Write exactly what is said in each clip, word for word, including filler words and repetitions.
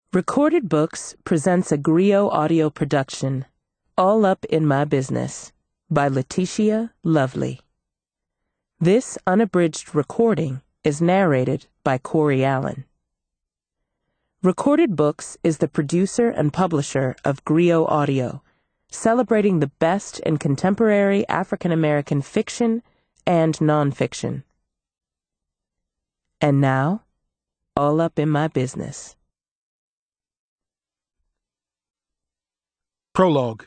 Recorded Books presents a Griot audio production, All Up in My Business, by Letitia Lovely. This unabridged recording is narrated by Corey Allen. Recorded Books is the producer and publisher of Griot Audio, celebrating the best in contemporary African American fiction and nonfiction. And now, All Up in My Business. Prologue.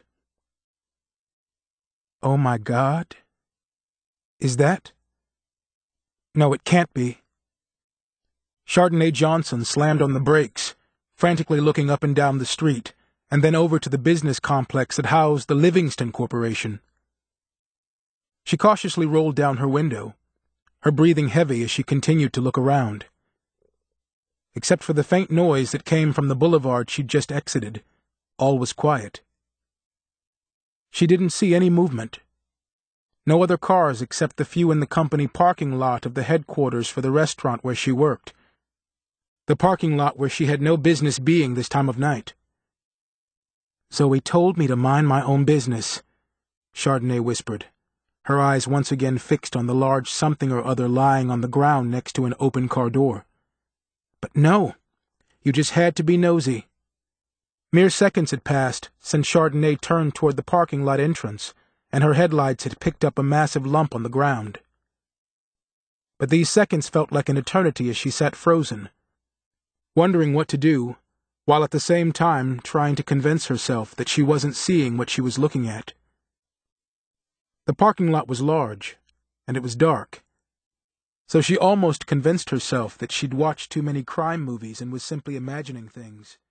Oh my God. Is that? No, it can't be. Chardonnay Johnson slammed on the brakes, frantically looking up and down the street, and then over to the business complex that housed the Livingston Corporation. She cautiously rolled down her window, her breathing heavy as she continued to look around. Except for the faint noise that came from the boulevard she'd just exited, all was quiet. She didn't see any movement. No other cars except the few in the company parking lot of the headquarters for the restaurant where she worked. The parking lot where she had no business being this time of night. "Zoe told me to mind my own business," Chardonnay whispered, her eyes once again fixed on the large something or other lying on the ground next to an open car door. "But no, you just had to be nosy." Mere seconds had passed since Chardonnay turned toward the parking lot entrance, and her headlights had picked up a massive lump on the ground. But these seconds felt like an eternity as she sat frozen, wondering what to do, while at the same time trying to convince herself that she wasn't seeing what she was looking at. The parking lot was large, and it was dark, so she almost convinced herself that she'd watched too many crime movies and was simply imagining things.